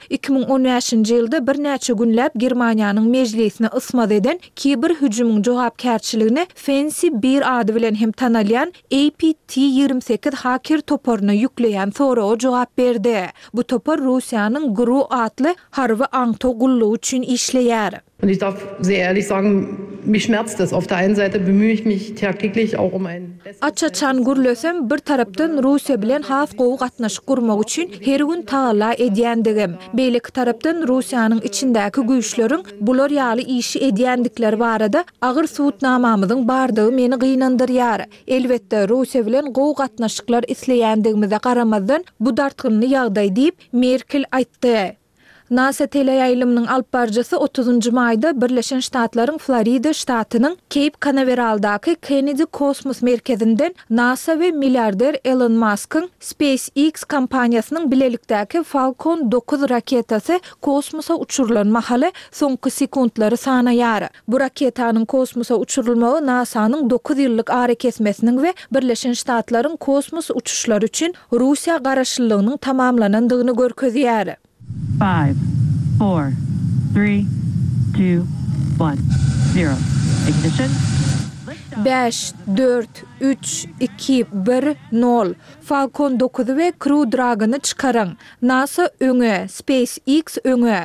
2015-nji ýylda bir näçe günläp Germaniýanyň mejlisine ysmaz eden kiber hüjümüň jogapkärçiligine Fancy 1 ady bilen hem tanalýan APT-28 haker toporuny ýükleýän soraga jogap berdi. Bu topor Russiýanyň GRU adly harby aňto gullugy üçin işleýär. Und ich darf sehr ehrlich sagen, mich schmerzt es. Auf der einen Seite bemühe ich mich tagtäglich auch um ein Açaçan gürlesem bir tarapdan Russiýa bilen has gowy gatnaşyk gurmak üçin her gün taala edýändigim. Beýleki tarapdan Russiýanyň içindäki güýçleriň bular ýaly işi edýändikleri barada agyr suwutnamamyzyň bardygy meni gynandyrýar. Elbetde Russiýa bilen gowy gatnaşyklar isleýändigimize garamazdan bu dartgynly ýagdaý diýip Merkel aýtdy. NASA teleýaýlymynyň alp barjasy 30 maýda Birleşen Ştatlaryň Florida ştatynyň Cape Canaveraldaky Kennedy Kosmos Merkezinden NASA we milliarder Elon Musk'ın SpaceX kompaniýasynyň bilelikdäki Falcon 9 raketasy kosmosa uçurulan mahaly soňky sekundlary sanaýar. Bu raketanyň kosmosa uçurulmagy NASA'nyň 9 ýyllyk ara kesmesiniň we Birleşen Ştatlaryň kosmos uçuşlary üçin Russiýa garaşlygynyň tamamlanandygyny görkezýär. 5, 4, 3, 2, 1, 0. Ignition. 5, 4, 3, 2, 1, 0. Falcon 9 ve Crew Dragon'ı çıkarın. NASA öňe, SpaceX öňe.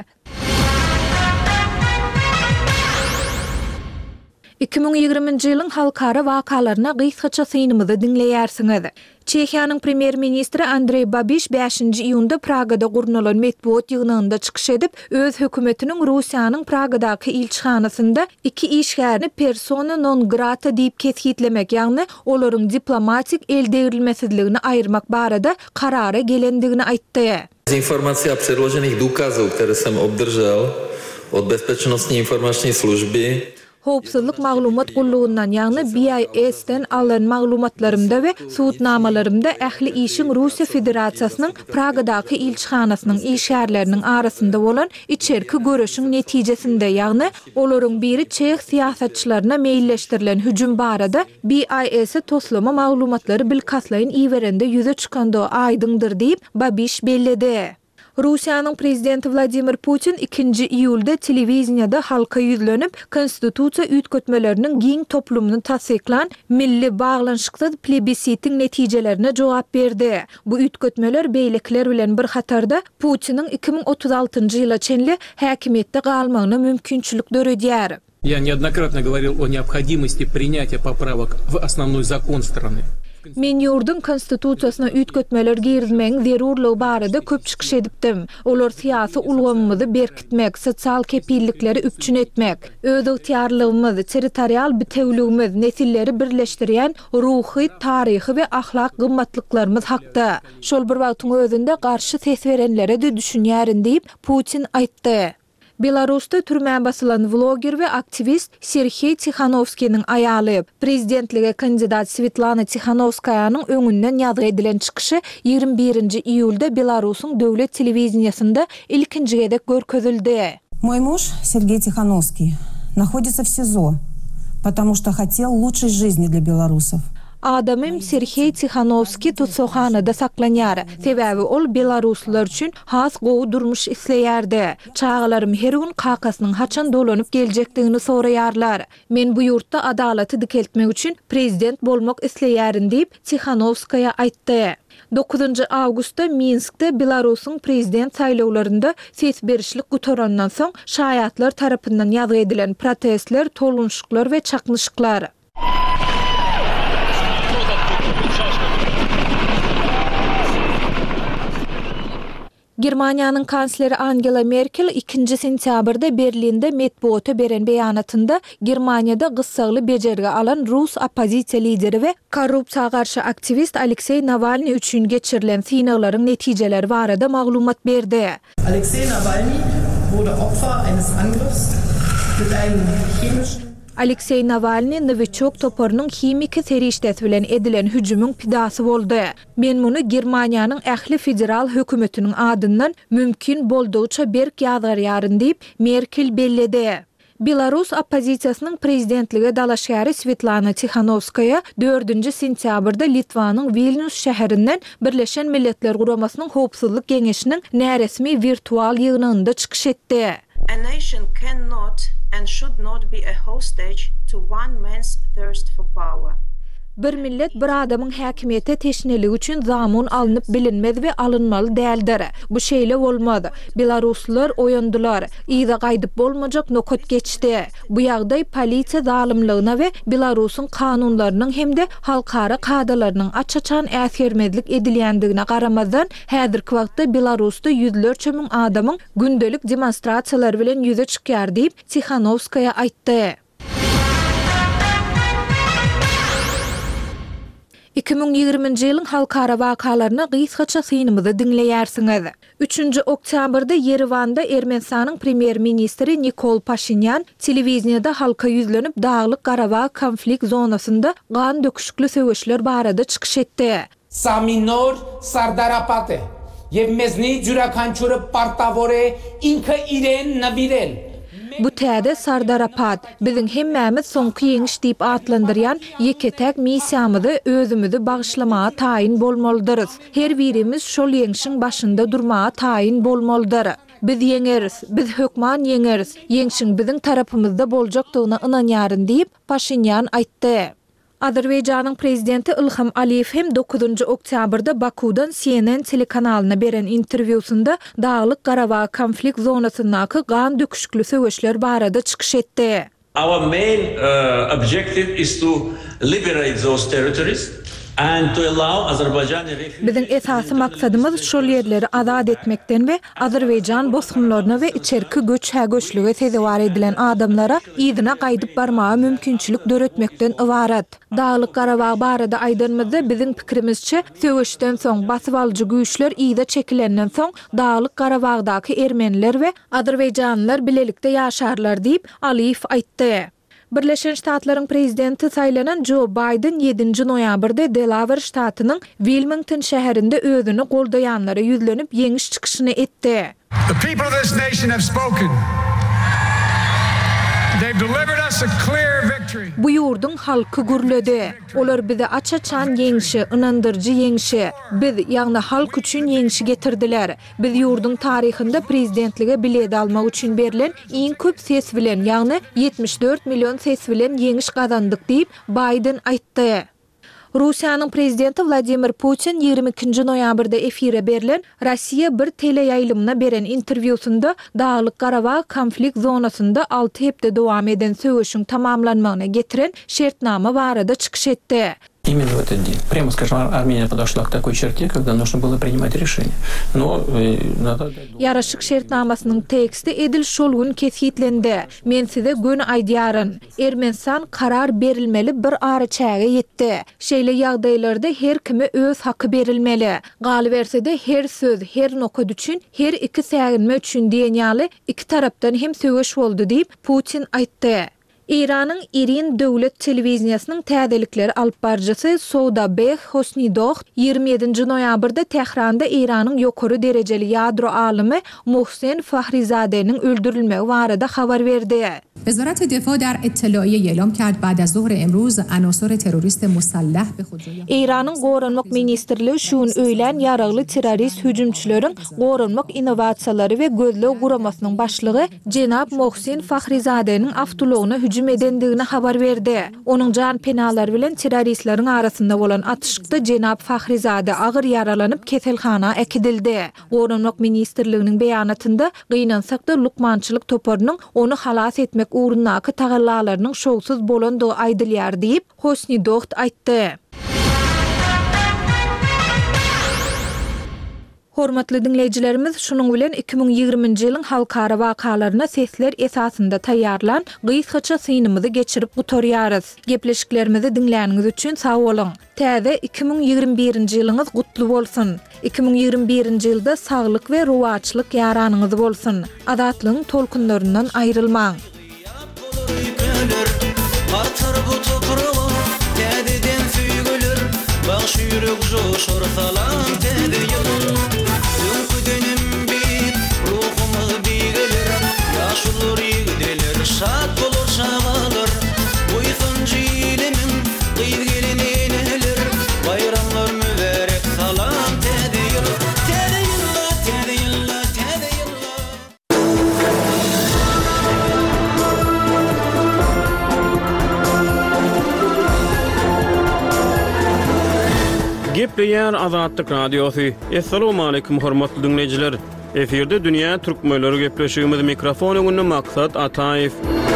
2020-nji ýylyň halkara wakalaryna gysgaça synymyzy dinleýärsiňiz. Çehiýanyň premier ministri Andrey Babiš 5-nji iýunda Pragada gurnulan medpuat ýygnygynda çykyş edip, öz hökümetiniň Russiýanyň Pragadaky ilçihanasynda 2 işgärni persona non grata diýip kesgitlemek, ýagny olaryň diplomatik eldegrilmesizligini aýyrmak barada karara gelendigini aýtdy. Informacja předložených důkazů, které jsem obdržel od Bezpečnostní informační služby, Howpsuzlyk maglumat gullugyndan, ýagny BIS-den alan maglumatlarymda we suwutnamalarymda ähli işiň Russiýa Federasiýasynyň Pragadaky ilçihanasynyň işgärleriniň arasynda bolan içerki görüşiň netijesinde, ýagny olaryň biri Çeх siýasatçylaryna meýilleşdirilen hüjüm barada BIS-e toslama maglumatlary bilkaslaýyn iýberende ýüze çykanda aýdyňdyr diýip Babiš belledi. Russiýanyň prezidenti Vladimir Putin 2-nji iýulda telewiziýada halka ýüzlenip, konstitusiýa üýtgetmeleriniň giň toplumyny tasdiklan milli baglanşyksyz plebisitiň netijelerine jogap berdi. Bu üýtgetmeler beýlekler bilen bir hatarda Putiniň 2036-njy ýyla çenli häkimetde galmagyna mümkinçilik döredýär. Я неоднократно говорил о необходимости принятия поправок в основной закон страны. Men ýurdun konstitusiýasyna üýtgetmeler girizmegiň zerurlygy barada köp çykyş edipdim. Olar syýasy ulgamymyzy berkitmek, sosial kepillikleri üpçün etmek, öz ygtyarlygymyzy, territorial bitewligimiz, nesilleri birleşdirýän ruhy, taryhy we ahlak gymmatlyklarymyz hakda. Şol bir wagtyň özünde garşy ses berenlere de düşünýärin diýip Putin aýtdy. Belarusda türmän basylan vloger we aktivist Serhey Tikhanovskiýnyň aýaly prezidentlige kandidat Svetlana Tikhanovskaýanyň öňünden ýazgy edilen çykyşy 21-nji iýulda Belarusyň döwlet telewiziýasynda ilkinji gedek görkezildi. Мой муж Сергей Тихановский находится в СИЗО, потому что хотел лучшей жизни для белорусов. Adamym Serhey Tikhanovski tutsaxanada saklanýar. Sebäbi ol Belaruslar üçin has gowy durmuş isleýärdi. Çağlarym her gün kakasynyň haçan dolanyp geljekdigini soraýarlar. Men bu ýurtda adalaty dikeltmek üçin prezident bolmak isleýärin diýip Tikhanovskaya aýtdy. 9 awgustda Minskde Belarusyň prezident saýlawlarynda ses berişlik gutorandan soň şaýatlar tarapyndan ýazgy edilen protestler, tolunşyklar we çaknyşyklar. Germaniýanyň kansleri Angela Merkel 2 sentýabrda Berlinde medpuata beren beýanatynda Germaniýada gyssaly bejerge alan Rus opozisiýa lideri we korrupsiýaga garşy aktivist Aleksey Navalny üçin geçirilen synaglaryň netijeleri barada maglumat berdi. Alexei Navalny wurde Opfer eines Angriffs mit einem chemischen Aleksey Navalny Novichok toporunyň himiki serişdesi bilen edilen hüjümüň pidasy boldy. Men muny Germaniýanyň ähli federal hökümetiniň adyndan mümkin boldugyça berk ýazgarýaryn diýip Merkel belledi. Belarus oppozisiyasının prezidentlige dalaşyary Svetlana Tikhanovskaya 4-nji sentýabrda Litwanyň Vilnius şäherinden Birleşen Milletler Guramasynyň Howpsuzlyk Geňeşiniň näresmi virtual ýygnynda çykyş etdi. A nation cannot and should not be a hostage to one man's thirst for power. Bir millet bir adamın häkimiyete teşneligi üçin zamun alınıp bilinmedi ve alınmaly däldir. Bu şeýle bolmady. Belaruslar oýandylar. Ýa-da gaýdyp bolmajak nokat geçdi. Bu ýagdaý polisiýa zalymlygyna we Belarusyň kanunlarynyň hemde halkara kadalarynyň açaçan äsgermezlik edilýändigine garamazdan häzirki wagtda Belarusda yüzlerçe müň adamyň gündelik demonstrasiýalar bilen ýüze çykýar diýip Tikhanovskaya aýtdy. 2020-nji ýylyň halkara wakalaryna gysgaça synymyzy dinleýärsiňiz. 3-nji oktýabrda Yerewanda Ermenistanyň premier ministri Nikol Pashinyan telewiziýada halka ýüzlenip Daglyk Garabag konflikt zonasynda gan döküşikli söwüşler barada çykyş etdi. Saminor Sardarapate Yevmezni Jurakançury partavore inka iren navirel. Bu täze Sardarapat biziň hemmämiz soňky ýeňiş diýip atlandyrýan ýeketäk missiýamyzy özümizi bagşlamaga taýin bolmalydyryz. Her birimiz şol ýeňişiň başynda durmaga taýin bolmalydyr. Biz ýeňeriz, biz hökman ýeňeriz. Ýeňişiň biziň tarapymyzda boljakdygyna ynanýaryn diýip Pashinyan aýtdy. Azerbaýjanyň prezidenti Ilham Aliýew hem 9-njy oktýabrda Bakudan CNN telekanalyna beren interwýusynda Daglyk Garabag konflikt zonasyndaky gan döküşikli söwüşler barada çykyş etdi. Our main objective is to liberate those territories and to allow Azerbaijani refugees. Biziň esasy maksadymyz şol ýerleri azad etmekden we Azerbaýjan bosgunlaryna we içerki göçlüge sezewar edilen adamlara ýygyna gaýdyp barmaga mümkinçilik döretmekden ibarat. Daglyk Garabag barada aýdanmyzda biziň pikirimizçe söwüşden soň basyp alyjy güýçler ýyda çekilenden soň Daglyk Garabagdaky ermeniler we Azerbaýjanlylar bilelikde ýaşarlar diýip Aliýew aýtdy. Birleşen Ştatlaryň prezidenti saýlanan Joe Biden 7-nji noýabrda Delaware ştatynyň Wilmington şäherinde özüni goldaýanlara ýüzlenip ýeňiş çykyşyny etdi. The people of this nation have spoken. They've delivered us a clear victory. Bu ýurduň halky gürledi. Olar bize açaçan ýeňişi, ynandyrjy ýeňişi, biz ýagny halk üçin ýeňişi getirdiler. Biz ýurduň taryhynda prezidentlige bilet almak üçin berilen iň köp ses bilen, ýagny 74 million ses bilen ýeňiş gazandyk diýip Biden aýtdy. Russiýanyň prezidenti Vladimir Putin 22-nji noýabrda efire berilen Rossiýa bir teleýaýlymyna beren interwýusynda Daglyk Garabag konflikt zonasynda 6 hepde dowam eden söwüşiň tamamlanmagyna getiren şertnama barada çykyş etdi. Именно в этот день. Прямо скажем, Армения подошла к такой черте, когда нужно было принимать решение. Но надо... Yaraşyk şertnamasynyň teksti edil şol gün kesitlendi. Men size gün aýdýaryn. Ermenistan karar berilmeli bir ary çäge ýetdi. Şeýle ýagdaýlarda her kime öz haky berilmeli. Galy bersede her söz, her nokat üçin, her iki säginme üçin diýen ýaly iki tarapdan hem söwüş boldy diýip Putin aýtdy. İran'ın Irin döwlet telewiziýasynyň täzelikleri alyp barjysy Soudabeh Hosnidoh 27-nji noýabrda Tehranda İran'ın ýokary derejeli ýadro alymy Mohsen Fakhrizadeh'nin öldürilmegi barada habar berdi. وزارت دفاع در اطلاعیه اعلام کرد بعد از ظهر امروز عناصر تروریست مسلح به خودروی İran'ın Goranmak Ministrligi şuun öýlen ýaragly terrorist hüjümçileriň goranmak innovasiýalary we gözlegi guramasynyň başlygy Jenap Mohsen Fakhrizadeh'nin awtologyna hüjüm edendigini habar berdi. Onuň jan penalary bilen terroristleriň arasynda bolan atışykda Jenap Fakhrizadeh agyr ýaralanyp keselhana ekidildi. Goranmak Ministrliginiň beýanatynda gynansak da lukmançylyk toparynyň onu halas etmek uğrundaky tagallalarynyň şowsuz bolandygy aýdylýar diýip Hosnidoh aýtdy. Hormatly dinleyijilerimiz, şunuň bilen 2020-nji ýylyň halkara wakalaryna sesler esasynda taýýarlan gysgaça synymyzy geçirip gutarýarys. Gepleşiklerimizi dinläniňiz üçin sag bolun. Täze 2021-nji ýylyňyz gutly bolsun. 2021-nji ýylda saglyk we rowatçylyk ýaranyňyz bolsun. Azatlygyň tolkunlaryndan aýrylmaň. Artar bu toprağa, täzeden süýgüler, baş ýürek joşar salam täze ýylyn. Dönküdenim bir ruhumy bigeler, ýaşular ýigdeler şat Gepleýär Azatlyk Radiosu. Assalamu alaykum hormatly dinleyijiler. Eferde dünýä türkmenleri gepleşigimiz mikrofon öňünde Maksat Ataýew.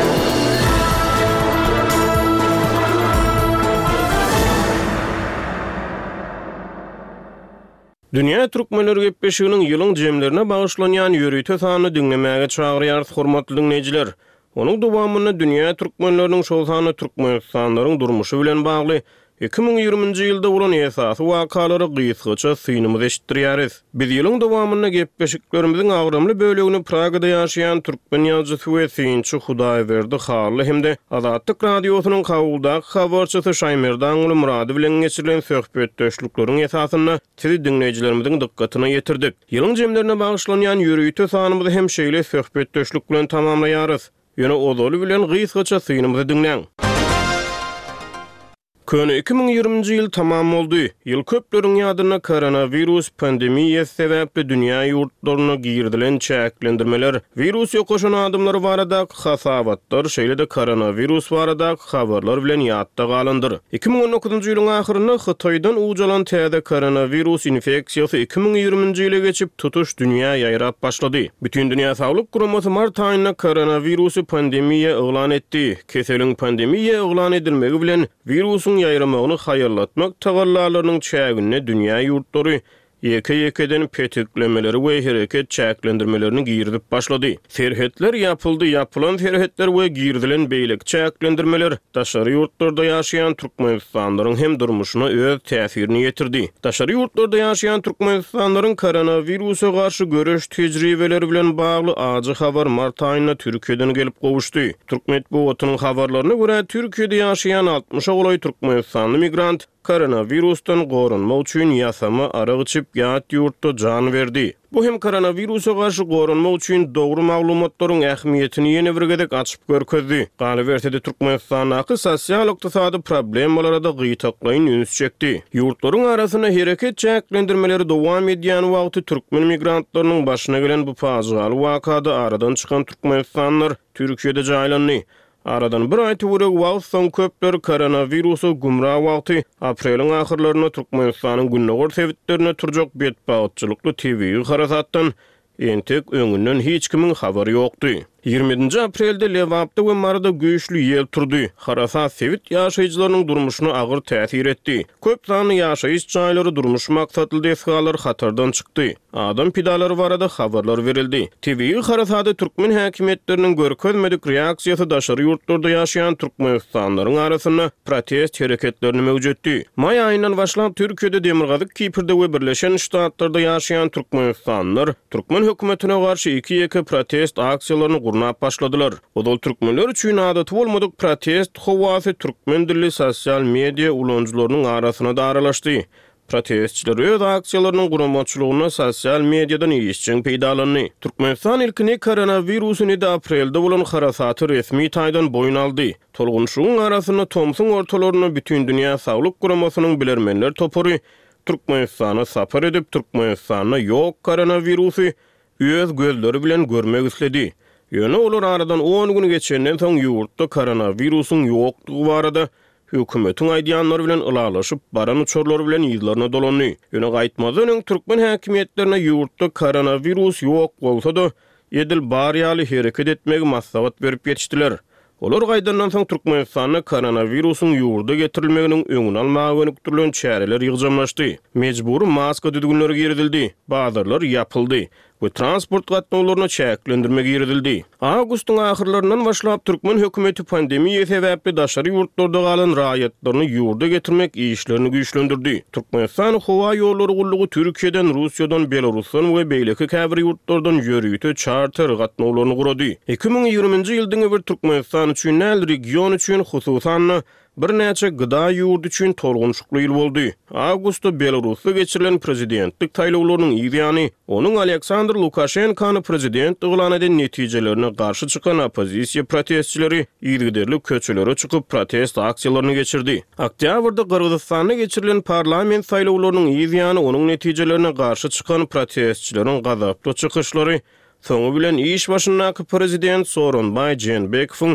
Dünýä türkmenleri gepleşiginiň ýylyň jemlerine bagyşlanýan ýörüýte sany dinlemäge çagyrýar hormatly dinleyijiler. Onuň dowamyny dünýä türkmenleriniň şol sany Türkmenistanlaryň durmuşy bilen bagly 2020-nji ýylda bolan esasy wakalary gysgaça synymyz eşitdirýäris. Biz ýylyň dowamyna gepleşiklerimiziň agramly bölegini Pragada ýaşaýan türkmen ýazgysy we synçy Hudaýberdi Harly hemde Azatlyk Radiosynyň kabuldaky habarçysy Şaýmerdan uly Murady bilen geçirilen söhbetdeşlikleriň esasyny siz dinleýijilerimiziň dikkatyna ýetirdik. Ýylyň jemlerine bagyşlanýan ýörüýte sanymyzy hem şeýle söhbetdeşlik bilen tamamlaýarys. Ýöne ozaly bilen gysgaça synymyzy dinleň. Köni 2020-nji ýyl tamam boldy. Ýyl köpleriň ýadyna koronavirus pandemiýasy sebäpli dünýä ýurtlaryna girdilen çäklendirmeler, virus ýokaşan adamlar baradaky hasabatlar, şeýle de koronavirus baradaky habarlar bilen ýatda galandyr. 2019-njy ýylyň ahyrynda Hytaýdan ujalan täze koronavirus infeksiýasy 2020-nji ýyla geçip tutuş dünýä ýaýrap başlady. Bütün dünýä saglyk guramasy mart aýyna koronavirusy pandemiýa eglan etdi. Keseliň pandemiýa eglan edilmegi bilen virusyň ýaýramagyny haýyrlatmak tagallalarynyň çägine dünýä ýurtlary ýeke-ýekeden petiklemeleri we hereket çäklendirmelerini girdip başlady. Serhetler ýapyldy, ýapylan serhetler we girdilen beýlik çäklendirmeler daşary ýurtlarda ýaşaýan türkmenistanlaryň hem durmuşyna öz täsirini ýetirdi. Daşary ýurtlarda ýaşaýan türkmenistanlaryň koronawirusa garşy göreş tejribeleri bilen bagly ajy habar mart aýyna Türkiýeden gelip gowuşdy. Türkmenbatynyň habarlaryna görä Türkiýede ýaşaýan 60 goly türkmenistanly migrant koronavirusdan gorunmak üçin ýasama arag içip ýat ýurtda jan berdi. Bu hem koronavirusa garşy gorunmak üçin dogry maglumatlaryň ähmiýetini ýene bir gedek açyp görkezdi. Galibertede Türkmenistanaky sosial-ykdysady problemlara da gytaklaýyn üns çekdi. Ýurtlaryň arasyna hereket çäklendirmeleri dowam edýän wagty türkmen migrantlarynyň başyna gelen bu fajialy wakada aradan çykan türkmenistanlar Türkiýede jaýlandy. Aradan bir aý töwerek wagt soň köpler koronavirusy gumra wagty aprelyň ahyrlaryna Türkmenistanyň günnägör sebitlerine turjak betbagatçylykly TV harasatdan entek öňünden hiç kimiň habary ýokdy. 20-nji aprelde Lewapda we Marada güýçli ýel turdy. Harasat sebit ýaşaýjylarynyň durmuşyna agyr täsir etdi. Köp sany ýaşaýyş jaýlary durmuş maksatly desgalar hatardan çykdy. Adam pidalary barada habarlar berildi. TV harasady türkmen häkimetleriniň görkezmedik reaksiýasy daşary ýurtlarda ýaşaýan türkmenistanlaryň arasyna protest hereketlerini mewjutdy. May aýyndan başlap Türkiýede demirgazyk Kiprde we Birleşen Ştatlarda ýaşaýan türkmenistanlar türkmen hökümetine garşy iki protest aksiýalaryny gurnap başladylar. Odal türkmenler üçin adaty bolmadyk protest howasy türkmen dilli sosial media ulanjylarynyň arasyna da aralaşdy. Protestçiler öz aksiýalarynyň guramaçylygyna sosial mediadan ýeşçiň peýdalandy. Türkmenistan ilkini koronavirusyny da aprelde bolan harasaty resmi taýdan boyun aldy. Tolgunşuň arasyna Thomson ortalaryna bütün dünýä saglyk guramasynyň bilermenler topary Türkmenistana sapar edip Türkmenistana ýok koronavirusy öz gözleri bilen görmek istedi. Ýöne olar aradan 10 gün geçenden soň ýurtda koronavirusyň ýoklugy barada hökümetiň aýdýanlary bilen ılalaşyp baran uçurlary bilen ýyllaryna dolandy. Ýöne gaýtmazyň türkmen häkimetlerine ýurtda koronavirus ýok bolsa-da edil bar ýaly hereket etmegi maslahat berip ýetişdiler. Olar gaýdandan soň Türkmenistana koronavirusyň ýurda getirilmeginiň öňüni almagy önükdirilen çäreler ýygjamlaşdy. Mejbur maska düdügünleri girdildi, bazarlar ýapyldy we transport gatnawlaryna çäklendirme girdildi. Awgustyň ahyrlaryndan başlap türkmen hökümeti pandemiýa sebäpli daşary ýurtlarda galan raýatlaryny ýurda getirmek işlerini güýçlendirdi. Türkmenistan howa ýollary gullugy Türkiýeden, Russiýadan, Belarusdan we beýleki käbir ýurtlardan ýörüýte charter gatnawlaryny gurady. 2020-nji ýyldyň bir Türkmenistan üçin näl region üçin hususan bir näçe gyda ýurt üçin torgunçukly ýyl boldy. Awgustda Belarusda geçirilen prezidentlik taýlawlarynyň ýygyany, onuň Aleksandr Lukashenkany prezident eglan eden netijelerine garşy çykan opozisiýa protestçileri ýygyderli köçelere çykyp protest aksiýalaryny geçirdi. Oktýabrda Kyrgyzstanda geçirilen parlament taýlawlarynyň ýygyany, onuň netijelerine garşy çykan protestçileriň gazaply çykyşlary soňu bilen iş başyndaky prezident Soronbay Jeenbekowyň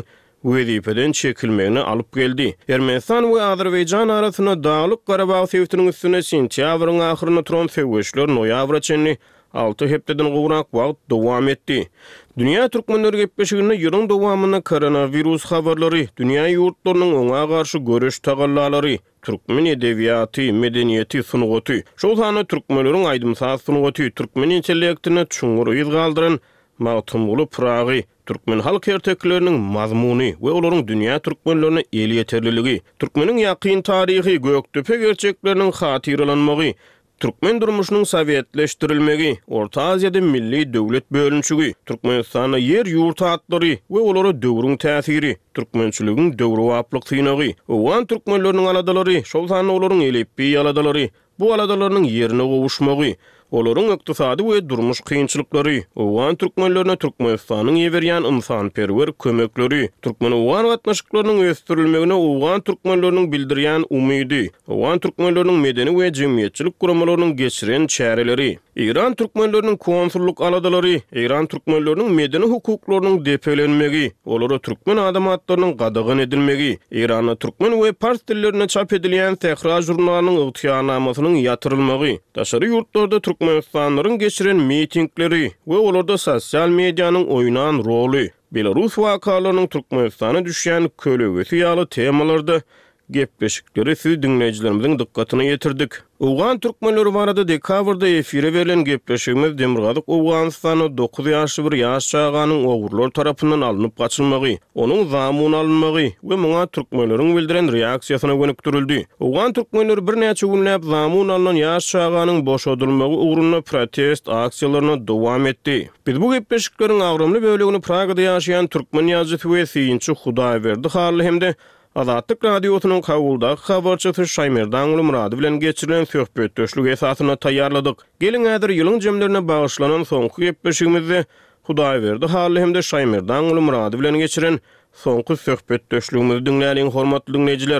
wezipeden çekilmegine alyp geldi. Ermenistan we Azerbaýjan arasyna Dağlyk Garabag sebitiniň üstüne sentýabryň ahyryna turan söwüşler noýabra çenli 6 hepdeden gowrak wagt dowam etdi. Dünya türkmenleri gepleşiginde ýylyň dowamyna koronavirus habarlary, dünýä ýurtlarynyň oňa garşy görüş tagallary, türkmen edebiýaty, medeniýeti sunugaty, şol sany türkmenleriň aýdymsaz sunugaty, türkmen intellektine çuňur ýyl galdyran magtumly pragy, türkmen halk ertekleriniň mazmuny we olaryň dünýä türkmenlerine el ýeterliligi, türkmeniň ýakyn taryhy, göktepe gerçekleriniň hatyrylanmagy, Türkmen durmuşynyň sowietleşdirilmegi, Orta Aziýada milli döwlet bölünçügi, Türkmenistana yer ýurt atlary we olara döwrüň täsiri, türkmençiligiň döwri waplyk synagy, owan türkmenleriniň aladalary, şol sany olaryň elepbi aladalary, bu aladalarynyň ýerine gowuşmagy, olaryň ykdysady we durmuş kynçylyklary, owan türkmenlerine Türkmenistanyň ýeberýän ynsanperwer kömekleri, türkmen owan gatnaşyklarynyň ösdürilmegine owan türkmenleriniň bildirýän umydy, owan türkmenleriniň medeni we jemgyýetçilik guramalarynyň geçiren çäreleri, İran türkmenleriniň konsulluk aladalary, İran türkmenleriniň medeni hukuklarynyň depelenmegi, olara türkmen adamatlarynyň gadagyn edilmegi, İran'a türkmen we fars dillerine çap edilýän Tehra jurnalynyň ygtyýarnamasynyň ýatyrylmagy, daşary ýurtlarda Türkmenistanlaryň geçiren mitingleri we olarda sosial mediýanyň oýnan roly, Belarus wakalarynyň Türkmenistana düşýän kölegesi ýaly temalarda gepleşikleri siz dinleyijilerimiziň dikkatyna ýetirdik. Owgan türkmenleri barada dekabrda efire berilen gepleşigimiz Demirgazyk Owganistana 9 ýaşly bir ýaş çaganyň ogurlar tarapyndan alınıp gaçylmagy, onuň zamuny alınmagy we muňa türkmenleriň bildiren reaksiýasyna gönükdirildi. Owgan türkmenleri bir näçe günläp zamuny alynan ýaş çaganyň boşadylmagy ugrunda protest aksiýalaryna dowam etdi. Biz bu gepleşikleriň agrymly bölegini Pragada ýaşaýan türkmen ýazgysy we syýynçy Hudaýberdi Harly hemde Azatlyk radiosynyň kawuldaky habarçysy Şaýmerdan Ulumrady bilen geçirilen söhbetdeşlik esasyna taýýarladyk. Gelin häzir ýylyň jemlerine bagyşlanan soňky gepleşigimizde Hudaýberdi Harly hemde Şaýmerdan Ulumrady bilen geçiren soňky söhbetdeşligimizi dinläýän hormatly dinleýijiler.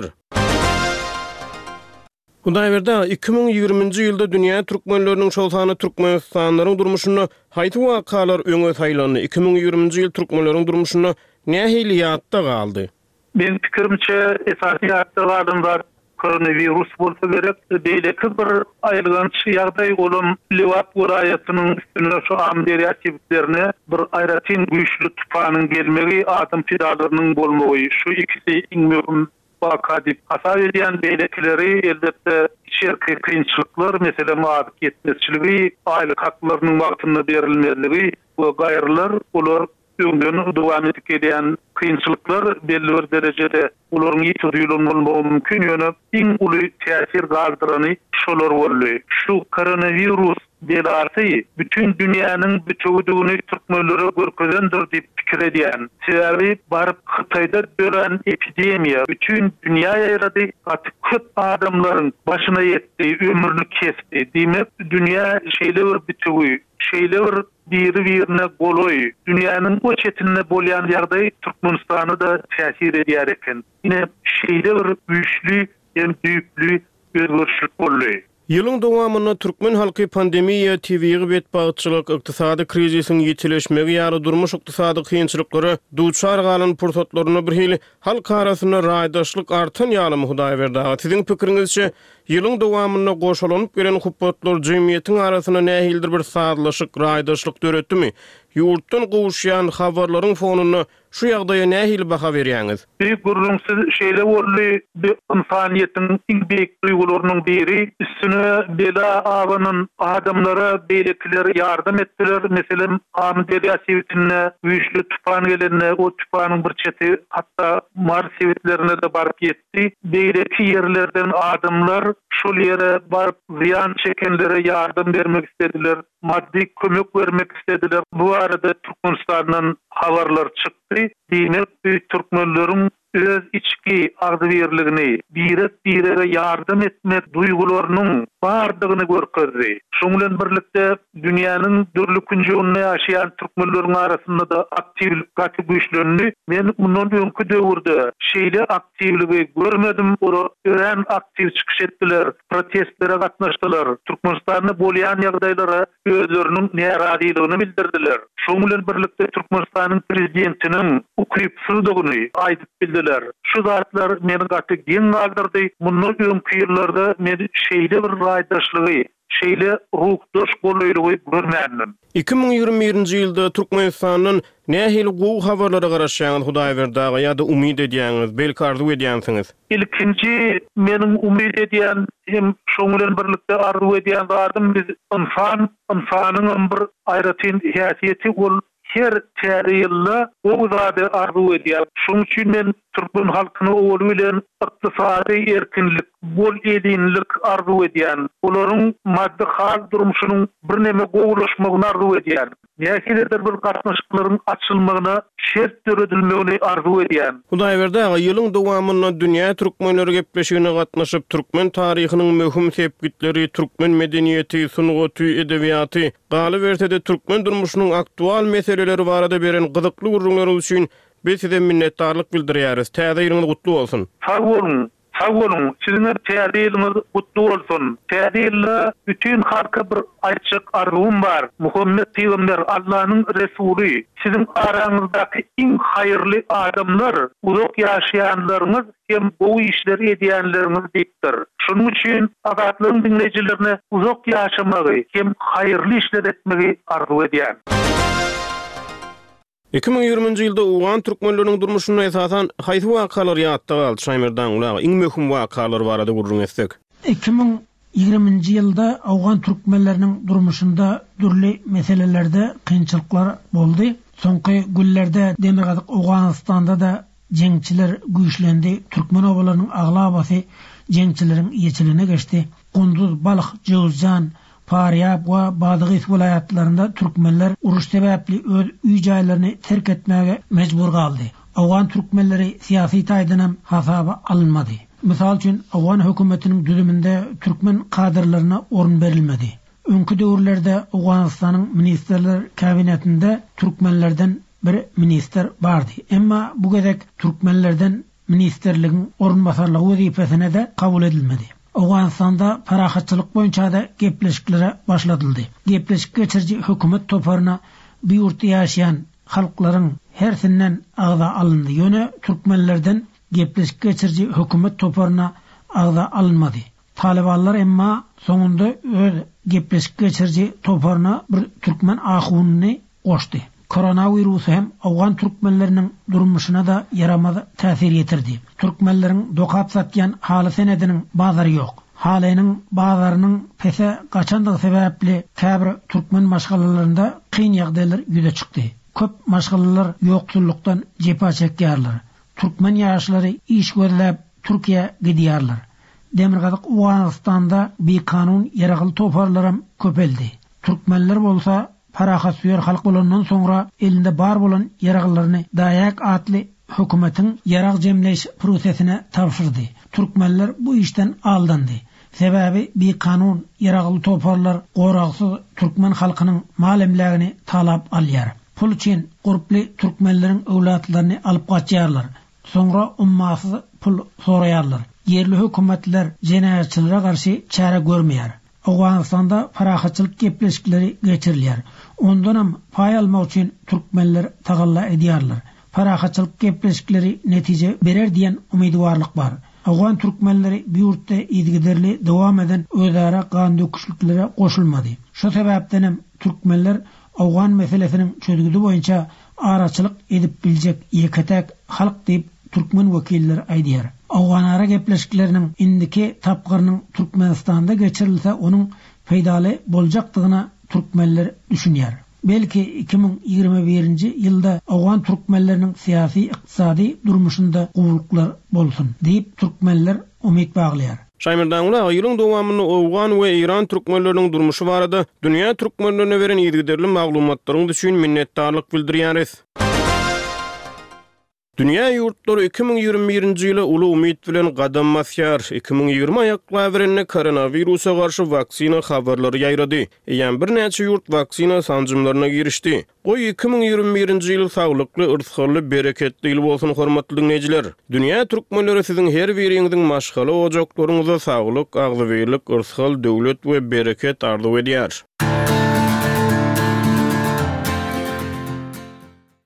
Hudaýberdi 2020-nji ýylda dünýä türkmenleriniň şol sany Türkmenistanlaryň durmuşyny haýty wakalar öňe taýlandy. 2020-nji ýyl türkmenleriň durmuşyny nähili ýatda galdy? Ben pikirimçe esasy ýatdalardan var. Koronavirus bolsa gerek, beýleki bir aýrylanyş ýagdaý bolan Lewat welaýatynyň üstüne şu Amerika sebitlerini bir aýratyn güýçlü tufanyň gelmegi, atom pedalarynyň bolmagy, şu ikisi iň möhüm waka diýip hasap edýän beýlekileri elbetde şerki kynçylyklar, meselem adyp ketmezçiligi, aýlyk haklarynyň wagtyna berilmezligi we gaýrylar olar öňden dowam edip gelýän kynçylyklar belli bir derejede olaryň ýetirilmeli mümkin ýöne iň uly täsir galdyrany şolar boldy. Şu koronavirus belasy bütün dünýäniň bütünlüğini türkmenlere görkezendir diýip pikir edýän. Sebebi baryp Hytaýda dören epidemiýa bütün dünýä ýerinde köp adamlaryň başyna ýetdi, ömürni kesdi. Diýmek dünýä şeýle bir bütünlüği, şeýle bir-birine goloy, dünýäniň o çetinine bolýan ýagdaý Türkmenistany da täsir edýär eken. Ine şeýle bir güýçli, hem düýüklü özgörüşlik boldy. Ýylyň dowamyna türkmen halky pandemiýa, TV'gi betbagyçylyk, ykdysady krizisiň ýetileşmegi ýaly durmuş ykdysady kynçylyklary duçar galan pursatlaryna bir hili halk arasyna raýdaşlyk artan ýaly Hudaýberdi. Siziň pikiriňizçe ýylyň dowamyna goşulanyp gelen hupatlar jemgyýetiň arasyna nähildir bir saýlaşyk raýdaşlyk döretdimi? Ýurtdan gowuşýan habarlaryň fonuny şu ýagdaýa nähili baha berýäňiz? Bir gurrunsyz şeýle boldy, bir insaniýetiň iň beýik duýgularynyň biri, üstüne bela awanyň adamlara beýlekleri ýardam etdiler. Meselem Amerika sebitine güýçlü tufan gelende, o tufanyň bir çeti hatda Mars sebitlerine de baryp ýetdi. Beýleki ýerlerden adamlar şol ýere baryp ziýan çekenlere ýardam bermek istediler, maddi kömek bermek istediler. Bu arada Türkmenistandan habarlar çykdy. Diýmek türkmenleriň öz içki agdybirligini, bire yardım etmek duygularının bardygyny görkezdi. Şoň bilen birlikde dünýäniň dürli künjeginde ýaşaýan türkmenleriň arasynda da aktivlik güýçlendi. Men mundan öňkü döwürde şeýle aktivligi görmedim. Ora ören aktiv çykyş etdiler, protestlere gatnaşdylar. Türkmenistanyň bolýan ýagdaýlara özleriniň näradylygyny bildirdiler. Şoň bilen birlikde Türkmenistanyň prezidentiniň ukrypsuzlygyny aýdyp bildiler. Şu zatlar meni gaty giň galdyrdy. Mundan öňkü ýyllarda men şeýle bir gaýdaşlygy, şeýle ruhdaş bolýarly görmändim. 2021-nji ýylda Türkmenistanyň nähili gowy habarlara garaşýan Hudaýberdagy ýa-da umyd edýäňiz, belki arzu edýänsiňiz? İlkinci meniň umyd edýän hem şoň bilen birlikde arzu edýän zatym biz insanyň bir aýratyn häsiýeti bol. Her teriyilla o zade arzu edýär. Şoň üçin men Türkmen halkyny ol bilen ykdysady erkinlik, bol edinlik arzu edýän. Olaryň maddi hal durmuşynyň bir neme gowulaşmagyny arzu edýär. Näkiledir bir gatnaşyklaryň açylmagyna şert töredilmegini arzu edýän. Hudaýberdagy ýylyň dowamyna dünýä türkmenleri gepleşigine gatnaşyp türkmen taryhynyň möhüm sepgitleri, türkmen medeniýeti, sungaty, edebiýaty, galy berse-de türkmen durmuşynyň aktual meseleleri barada beren gyzykly gurrunlar üçin biz size minnetdarlyk bildirýäris. Täze ýylyňyz gutly bolsun. Sağ olun. Sizin täze ýylyňyz gutly bolsun. Täze ýylda bütün halka bir aýtjak arzum bar. Muhammed Peýgamber Allah'ın Resulü. Sizin araňyzdaky iň haýyrly adamlar, uzak ýaşaýanlaryňyz hem bu işleri edýänleriňiz diýipdir. Şonuň üçin azatlygyň dinleýijilerine uzak ýaşamagy hem haýyrly işler etmegi arzu edýän. 2020-nji ýylda ugan türkmenleriniň durmuşyna esasan haýsy wakalar ýatda galdy Şaýmerdan ulagy? Iň möhüm wakalar barada gurrun etsek. 2020-nji ýylda ugan türkmenleriniň durmuşynda dürli meselelerde kynçylyklar boldy. Soňky günlerde Demirgazyk Awganystanda da jeňçiler güýçlendi. Türkmen obalarynyň aglabasy jeňçileriň ýeçiline geçdi. Gunduz, Balyk, Jowzjan, Paryab we Badygy vilayatlarynda türkmenler uruş sebäpli öz üý jaýlaryny terk etmäge mejbur galdy. Awgan türkmenleri syýasy taýdanam hasaba alınmady. Misal üçin Awgan hökümetiniň düzüminde türkmen kadrlaryna orun berilmedi. Öňkü döwürlerde Awganystanyň ministrler kabinetinde türkmenlerden bir minister bardy. Emma bu gezek türkmenlerden ministerligiň orunbasarlygy wezipesine de kabul edilmedi. Awganystanda parahatçylyk boýunça da gepleşiklere başladyldy. Gepleşik geçirji hökümet toparına bir ýurtda ýaşaýan halklaryň hersinden agda alındy. Ýöne türkmenlerden gepleşik geçirji hökümet toparına agda alınmady. Talibanlar emma soňunda öz gepleşik geçirji toparına bir türkmen ahuwyny goşdy. Koronavirus hem Awgan türkmenleriniň durmuşyna da yaramaz täsir ýetirdi. Türkmenleriň dokap satýan haly senediniň bazary ýok. Halynyň bazarynyň pese gaçandygy sebäpli käbir türkmen maşgalalarynda kyn ýagdaýlar ýüze çykdy. Köp maşgalalar ýoksullukdan jepa çekýärler. Türkmen ýaşlary iş gözläp Türkiýe gidýärler. Demirgazyk Awganystanda bir kanun ýaragyl toparlarym köpeldi. Türkmenler bolsa paraha süýer halk bolandan soňra elinde bar bolan ýaraglaryny daýak atly hökümetiň ýarag jemleş prosesine tapşyrdy. Türkmenler bu işten aldandy. Sebäbi bir kanun ýaragly toparlar goragsız türkmen halkynyň malemlegini talap alýar. Pul üçin gurply türkmenleriň öwlatlaryny alyp gaçýarlar. Soňra ummasy pul soraýarlar. Yerli hökümetler jenayatçylara garşy çare görmeýär. Awganystanda parahatçylyk gepleşikleri geçirilýär. Ondanam pay almak üçin türkmenler tagalla edýärler. Parahatçylyk gepleşikleri netije berer diýen umydwarlyk bar. Awgan türkmenleri bir ýurtda izgiderli dowam eden özara gan döküşliklere goşulmady. Şu sebäpden türkmenler Awgan meselesiniň çözgüdi boýunça araçylyk edip biljek ýeketek halk diýip türkmen wekilleri aýdýar. Awgan ara gepleşikleriniň indiki tapgyrynyň Türkmenistanda geçirilse onuň peýdaly boljakdygyna türkmenler düşünýär. Belki 2021-nji ýylda Awgan türkmenleriniň syýasy ykdysady durmuşynda gowruklar bolsun diýip türkmenler umyt baglaýar. Şaýmerdan ulagy ýylyň dowamyny Awgan we Iran türkmenleriniň durmuşy barada dünýä türkmenlerine beren ýetdirli maglumatlaryň üçin minnetdarlyk bildirýäris. Dünya ýurtları 2021-nji ýyla uly umyt bilen gadam basýar. 2020 ýaklawyryny koronawirusa garşy waksina habarlary ýaýrady. Ýa bir näçe ýurt waksina sanjymlaryna girişdi. Goý 2021-nji ýyl saglykly, ırsykly, bereketli ýyl bolsun hormatly dinleýijiler. Dünya türkmenleri siziň her biriňiziň maşgala ojaklaryňyza saglyk, agzybyrlyk, ırsyk, döwlet we bereket arzuw edýär.